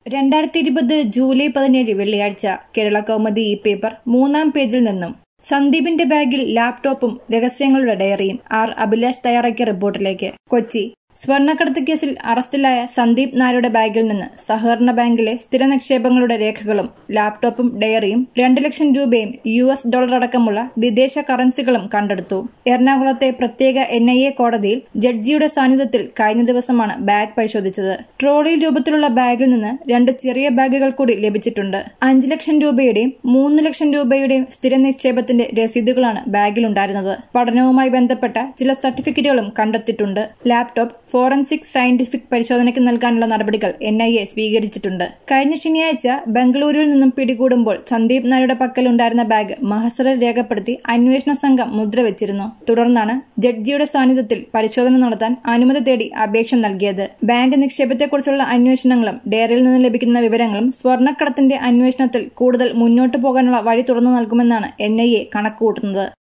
2020 July 17 വെള്ളിയാഴ്ച കേരള കൗമുദി ഈ paper 3-ാം പേജിൽ നിന്നും സന്ദീപിന്റെ ബാഗിൽ ലാപ്ടോപ്പും രഹസ്യങ്ങളുടെ ഡയറിയും ആർ അഭിലാഷ് തയ്യാറാക്കിയ റിപ്പോർട്ടിലേക്ക്. കൊച്ചി സ്വർണ്ണക്കടത്ത് കേസിൽ അറസ്റ്റിലായ സന്ദീപ് നായരുടെ ബാഗിൽ നിന്ന് സഹകരണ ബാങ്കിലെ സ്ഥിര നിക്ഷേപങ്ങളുടെ രേഖകളും ലാപ്ടോപ്പും ഡയറിയും 2 ലക്ഷം രൂപയും US$ അടക്കമുള്ള വിദേശ കറൻസികളും കണ്ടെടുത്തു. എറണാകുളത്തെ പ്രത്യേക NIA കോടതിയിൽ ജഡ്ജിയുടെ സാന്നിധ്യത്തിൽ കഴിഞ്ഞ ദിവസമാണ് ബാഗ് പരിശോധിച്ചത്. ട്രോളി രൂപത്തിലുള്ള ബാഗിൽ നിന്ന് 2 ചെറിയ ബാഗുകൾ കൂടി ലഭിച്ചിട്ടുണ്ട്. 5 ലക്ഷം രൂപയുടെയും 3 ലക്ഷം രൂപയുടെയും സ്ഥിര നിക്ഷേപത്തിന്റെ രസീതുകളാണ് ബാഗിലുണ്ടായിരുന്നത്. പഠനവുമായി ബന്ധപ്പെട്ട ചില സർട്ടിഫിക്കറ്റുകളും കണ്ടെത്തിയിട്ടുണ്ട്. ലാപ്ടോപ്പ് ഫോറൻസിക് സയന്റിഫിക് പരിശോധനയ്ക്ക് നൽകാനുള്ള നടപടികൾ NIA സ്വീകരിച്ചിട്ടുണ്ട്. കഴിഞ്ഞ ശനിയാഴ്ച ബംഗളൂരുവിൽ നിന്നും പിടികൂടുമ്പോൾ സന്ദീപ് നായരുടെ പക്കലുണ്ടായിരുന്ന ബാഗ് മഹസറിൽ രേഖപ്പെടുത്തി അന്വേഷണ സംഘം മുദ്രവെച്ചിരുന്നു. തുടർന്നാണ് ജഡ്ജിയുടെ സാന്നിധ്യത്തിൽ പരിശോധന നടത്താൻ അനുമതി തേടി അപേക്ഷ നൽകിയത്. ബാങ്ക് നിക്ഷേപത്തെക്കുറിച്ചുള്ള അന്വേഷണങ്ങളും ഡയറിയിൽ നിന്ന് ലഭിക്കുന്ന വിവരങ്ങളും സ്വർണ്ണക്കടത്തിന്റെ അന്വേഷണത്തിൽ കൂടുതൽ മുന്നോട്ടു പോകാനുള്ള വഴി തുറന്നു നൽകുമെന്നാണ് NIA കണക്കുകൂട്ടുന്നത്.